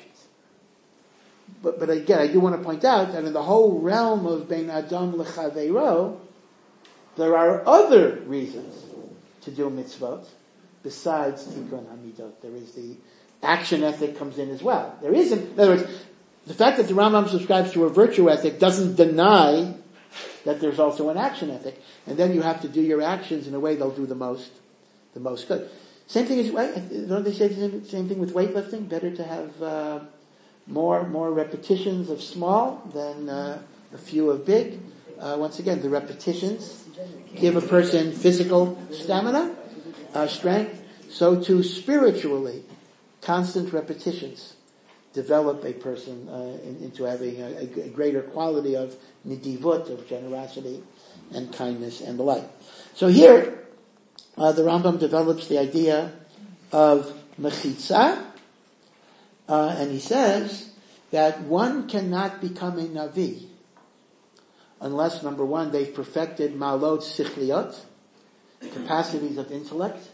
But, but again, I do want to point out that in the whole realm of Bein Adam L'Chaveiro, there are other reasons to do mitzvot besides Tikkun HaMidot. There is the action ethic comes in as well. There isn't, in other words, the fact that the Rambam subscribes to a virtue ethic doesn't deny that there's also an action ethic. And then you have to do your actions in a way they'll do the most, the most good. Same thing as, don't they say the same thing with weightlifting? Better to have, uh, more, more repetitions of small than, uh, a few of big. Uh, once again, the repetitions give a person physical stamina, uh, strength. So too spiritually, constant repetitions develop a person uh, in, into having a, a greater quality of nidivut, of generosity and kindness and the like. So here, uh, the Rambam develops the idea of mechitza, uh, and he says that one cannot become a navi unless, number one, they've perfected ma'alot sichliot, capacities of intellect,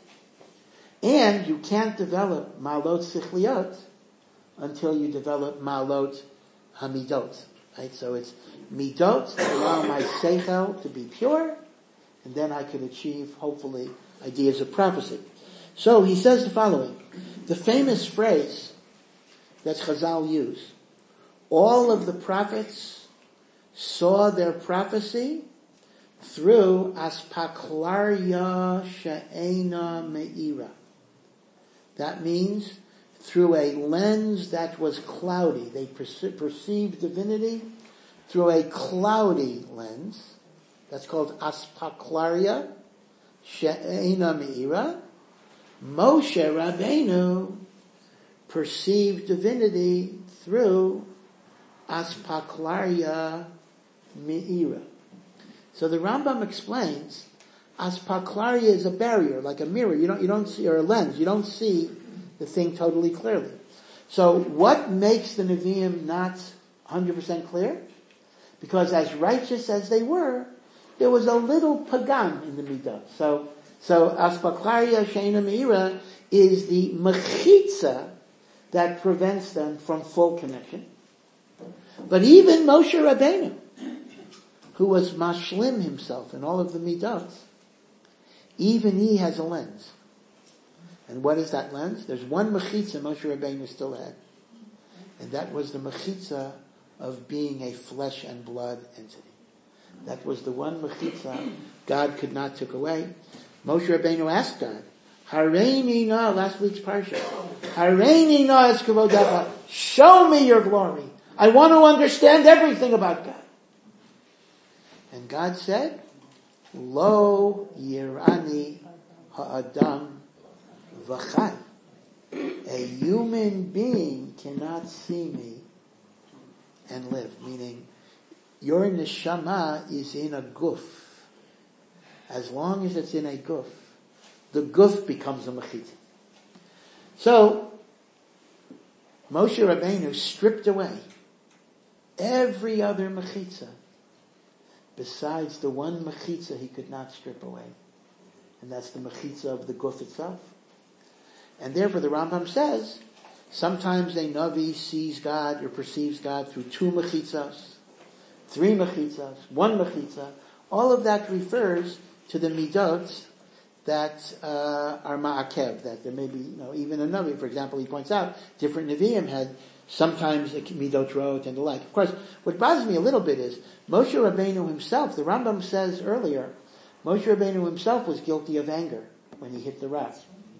and you can't develop ma'alot sichliot until you develop ma'alot hamidot. Right? So it's midot that allow my seichel to be pure, and then I can achieve, hopefully, ideas of prophecy. So he says the following. The famous phrase that Chazal use, all of the prophets saw their prophecy through aspaklarya she'ena me'ira. That means through a lens that was cloudy. They perce- perceived divinity through a cloudy lens. That's called aspaklarya she'ena me'ira. Moshe Rabbeinu perceived divinity through aspaklarya me'ira. So the Rambam explains, aspaklarya is a barrier, like a mirror. You don't, you don't see, or a lens. You don't see the thing totally clearly. So what makes the Nevi'im not one hundred percent clear? Because as righteous as they were, there was a little pagam in the midah. So, so aspaklarya she'ena me'ira is the mechitza that prevents them from full connection. But even Moshe Rabbeinu, who was mashlim himself in all of the midot, even he has a lens. And what is that lens? There's one mechitza Moshe Rabbeinu still had. And that was the mechitza of being a flesh and blood entity. That was the one mechitza God could not take away. Moshe Rabbeinu asked God, Hareini na, last week's parsha, Hareini na es kavodecha, show me your glory. I want to understand everything about God. And God said, Lo yirani ha'adam v'chai. A human being cannot see me and live. Meaning, your neshama is in a guf. as long as it's in a guf, the guf becomes a mechitza. So, Moshe Rabbeinu stripped away every other mechitza besides the one mechitza he could not strip away. And that's the mechitza of the guf itself. And therefore the Rambam says, sometimes a Navi sees God or perceives God through two mechitzas, three mechitzas, one mechitza. All of that refers to the midot that uh, are ma'akev, that there may be, you know, even a Navi, for example, he points out, different Nevi'im had sometimes a midot rot and the like. Of course, what bothers me a little bit is, Moshe Rabbeinu himself, the Rambam says earlier, Moshe Rabbeinu himself was guilty of anger when he hit the rock.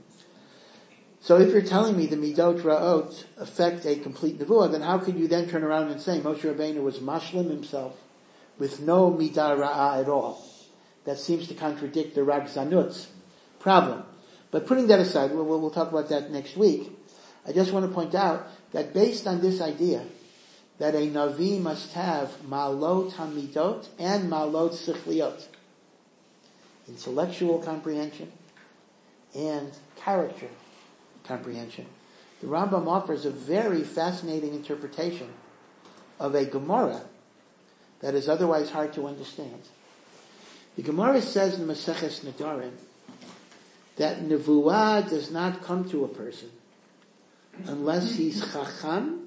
So if you're telling me the midot ra'ot affect a complete nevuah, then how could you then turn around and say Moshe Rabbeinu was mashlim himself with no midah ra'ah at all? That seems to contradict the ragzanut's problem. But putting that aside, we'll, we'll talk about that next week. I just want to point out that based on this idea that a navi must have ma'alot hamidot and ma'alot sichliot, intellectual comprehension and character comprehension, the Rambam offers a very fascinating interpretation of a Gemara that is otherwise hard to understand. The Gemara says in Maseches Nedarim that nevuah does not come to a person unless he's chacham,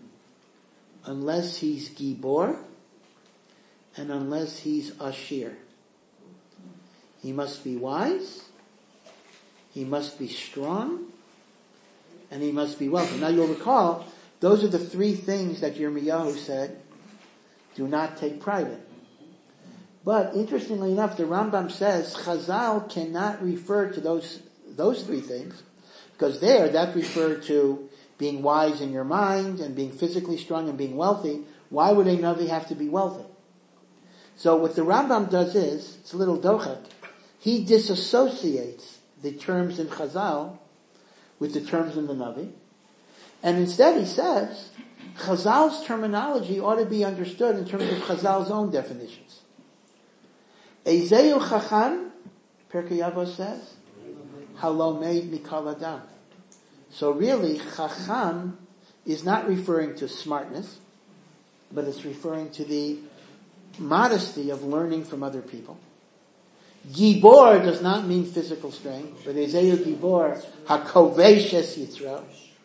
unless he's gibor, and unless he's ashir. He must be wise, he must be strong, and he must be wealthy. Now you'll recall, those are the three things that Yirmiyahu said, do not take pride in. But interestingly enough, the Rambam says Chazal cannot refer to those those three things, because there, that referred to being wise in your mind and being physically strong and being wealthy. Why would a Navi have to be wealthy? So what the Rambam does is, it's a little dochak, he disassociates the terms in Chazal with the terms in the Navi, and instead he says Chazal's terminology ought to be understood in terms of Chazal's own definitions. Ezeyu Chacham, Pirkei Avos says, Halomed Mikol Adam. So really, Chacham is not referring to smartness, but it's referring to the modesty of learning from other people. Gibor does not mean physical strength, but Ezeyu Gibor, Hakoveshes Yitzro,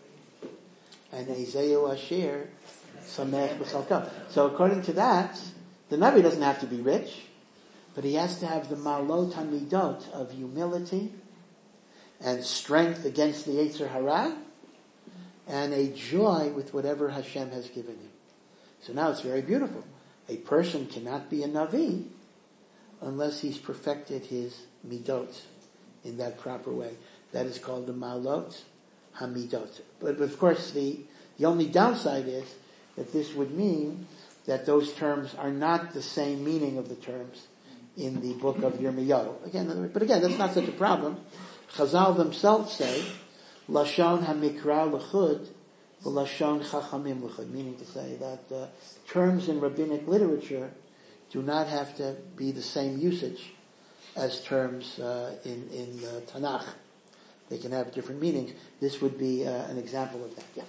and Ezeyu Asher, Samech B'Chalko. So according to that, the Navi doesn't have to be rich, but he has to have the Ma'alot HaMidot of humility and strength against the Yetzer Hara, and a joy with whatever Hashem has given him. So now it's very beautiful. A person cannot be a Navi unless he's perfected his Midot in that proper way. That is called the Ma'alot HaMidot. But of course the, the only downside is that this would mean that those terms are not the same meaning of the terms in the book of Yirmiyahu. Again, but again, that's not such a problem. Chazal themselves say, Lashon HaMikra L'chud, V'Lashon Chachamim L'chud, meaning to say that uh, terms in rabbinic literature do not have to be the same usage as terms uh, in, in uh, Tanakh. They can have different meanings. This would be uh, an example of that. Yeah.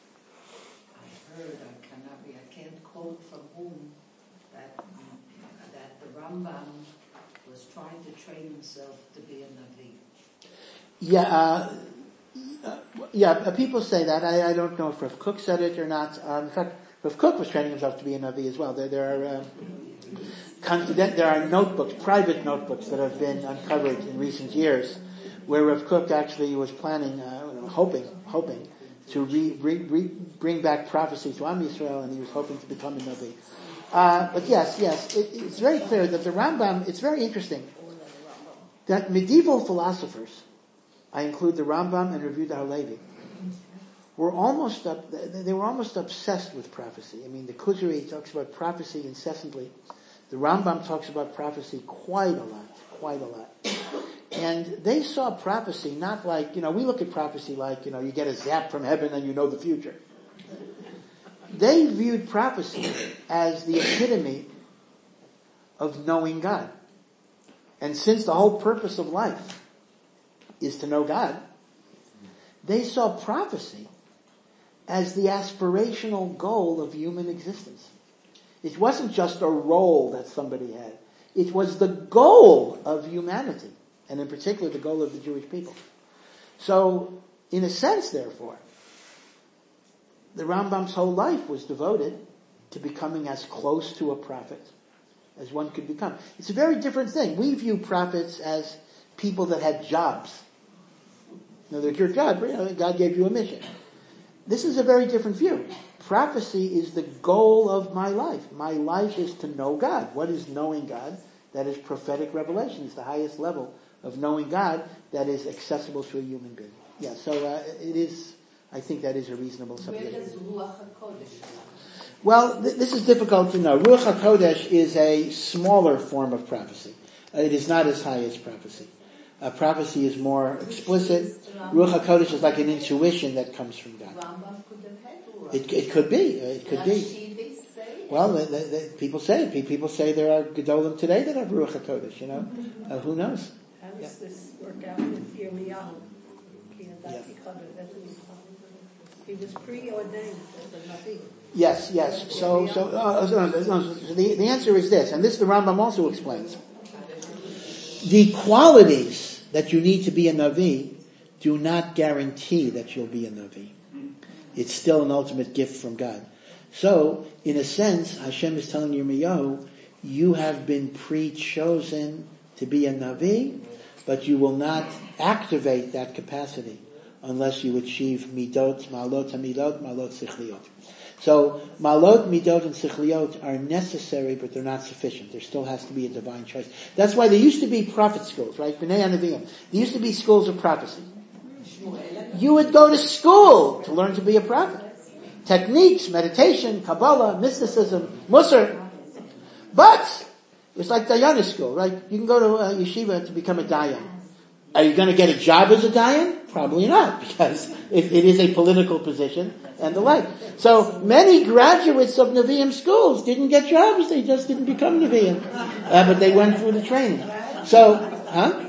I heard, I cannot be, I can't quote from whom, that, that the Rambam was trying to train himself to be a Navi. Yeah, uh, uh, yeah. Uh, people say that. I, I don't know if Rav Kook said it or not. Um, in fact, Rav Kook was training himself to be a Navi as well. There, there are uh, confident, there are notebooks, private notebooks that have been uncovered in recent years, where Rav Kook actually was planning, uh, hoping, hoping to re, re, re, bring back prophecy to Am Yisrael, and he was hoping to become a Navi. Uh, but yes, yes, it, it's very clear that the Rambam. It's very interesting that medieval philosophers, I include the Rambam and Rabbi Yehuda Halevi, were almost up, they were almost obsessed with prophecy. I mean, the Kuzari talks about prophecy incessantly. The Rambam talks about prophecy quite a lot, quite a lot. And they saw prophecy not like, you know, we look at prophecy like, you know, you get a zap from heaven and you know the future. They viewed prophecy as the epitome of knowing God. And since the whole purpose of life is to know God, they saw prophecy as the aspirational goal of human existence. It wasn't just a role that somebody had. It was the goal of humanity, and in particular the goal of the Jewish people. So, in a sense, therefore, the Rambam's whole life was devoted to becoming as close to a prophet as one could become. It's a very different thing. We view prophets as people that had jobs. You know, they're your job. You know, God gave you a mission. This is a very different view. Prophecy is the goal of my life. My life is to know God. What is knowing God? That is prophetic revelation. It's the highest level of knowing God that is accessible to a human being. Yeah, so uh, it is, I think that is a reasonable supposition. Where does Ruach HaKodesh come? Well, th- this is difficult to know. Ruach HaKodesh is a smaller form of prophecy. Uh, it is not as high as prophecy. Uh, prophecy is more explicit. Ruach HaKodesh is like an intuition that comes from God. Rambam could have had Ruach. It, it could be. It could be. Well, the, the, the, people say it. People say there are Gedolim today that have Ruach HaKodesh, you know. Uh, who knows? How does yeah. this work out with Yirmiyahu? Yeah. He was preordained as a Navi. Yes, yes. So, so, uh, so, no, so the, the answer is this, and this the Rambam also explains. The qualities that you need to be a Navi do not guarantee that you'll be a Navi. It's still an ultimate gift from God. So, in a sense, Hashem is telling Yirmiyahu, you have been pre-chosen to be a Navi, but you will not activate that capacity unless you achieve midot, ma'alot hamidot, ma'alot sichliot. So, ma'alot, midot, and sichliot are necessary, but they're not sufficient. There still has to be a divine choice. That's why there used to be prophet schools, right? B'nai HaNevi'im. There used to be schools of prophecy. You would go to school to learn to be a prophet. Techniques, meditation, Kabbalah, mysticism, Musar. But, it's like Dayan school, right? You can go to a yeshiva to become a Dayan. Are you going to get a job as a Dayan? Probably not, because it, it is a political position and the like. So many graduates of Nevi'im schools didn't get jobs, they just didn't become Nevi'im. Uh, but they went through the training. So, huh?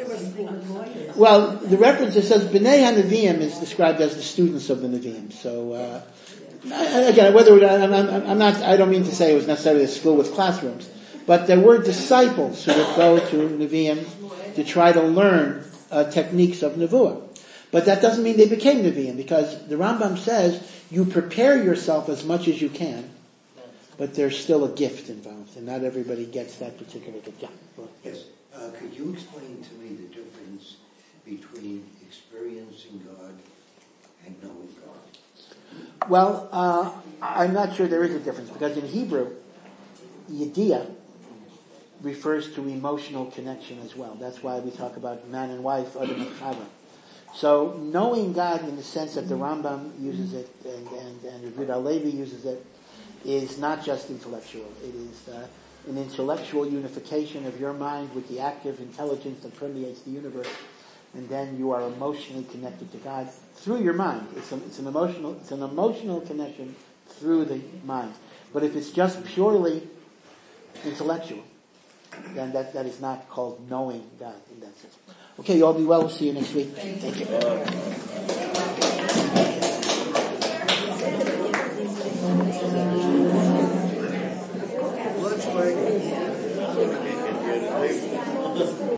Well, the reference that says B'nai HaNevi'im is described as the students of the Nevi'im. So, uh, again, whether I'm, I'm, I'm not, I don't mean to say it was necessarily a school with classrooms, but there were disciples who would go to Nevi'im to try to learn uh, techniques of Nevuah. But that doesn't mean they became Nevi'im, because the Rambam says you prepare yourself as much as you can, but there's still a gift involved, and not everybody gets that particular gift. Yeah. Well, yes. Uh, could you explain to me the difference between experiencing God and knowing God? Well, uh, I'm not sure there is a difference, because in Hebrew, Yediah refers to emotional connection as well. That's why we talk about man and wife, Adam and Chava. So knowing God in the sense that the Rambam uses it and, and, and Yehuda Halevi uses it is not just intellectual. It is uh, an intellectual unification of your mind with the active intelligence that permeates the universe, and then you are emotionally connected to God through your mind. It's, a, it's an emotional, it's an emotional connection through the mind. But if it's just purely intellectual, then that, that is not called knowing God in that sense. Okay, you all be well. We'll see you next week. Thank you.